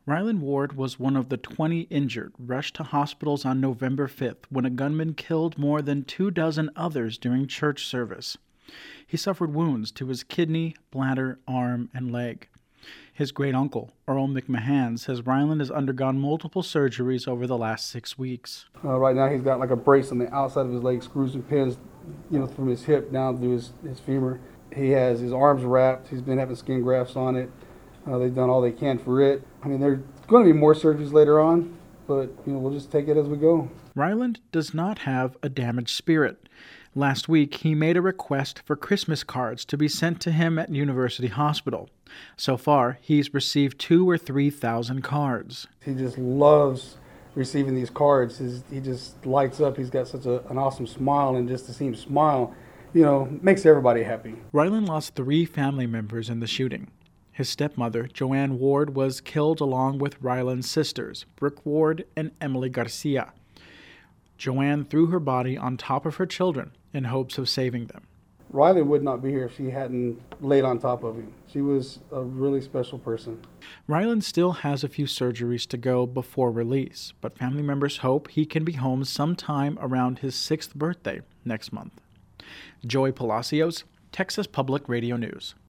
Ryland Ward was one of the 20 injured rushed to hospitals on November 5th when a gunman killed more than 24 others during church service. He suffered wounds to his kidney, bladder, arm, and leg. His great-uncle, Earl McMahon, says Ryland has undergone multiple surgeries over the last 6 weeks. Right now he's got like a brace on the outside of his leg, screws and pins, from his hip down to his femur. He has his arms wrapped. He's been having skin grafts on it. They've done all they can for it. There's going to be more surgeries later on, but we'll just take it as we go. Ryland does not have a damaged spirit. Last week, he made a request for Christmas cards to be sent to him at University Hospital. So far, he's received 2,000 or 3,000 cards. He just loves receiving these cards. He just lights up. He's got such an awesome smile, and just to see him smile, makes everybody happy. Ryland lost 3 family members in the shooting. His stepmother, Joanne Ward, was killed along with Ryland's sisters, Brooke Ward and Emily Garcia. Joanne threw her body on top of her children in hopes of saving them. Riley would not be here if she hadn't laid on top of him. She was a really special person. Ryland still has a few surgeries to go before release, but family members hope he can be home sometime around his 6th birthday next month. Joey Palacios, Texas Public Radio News.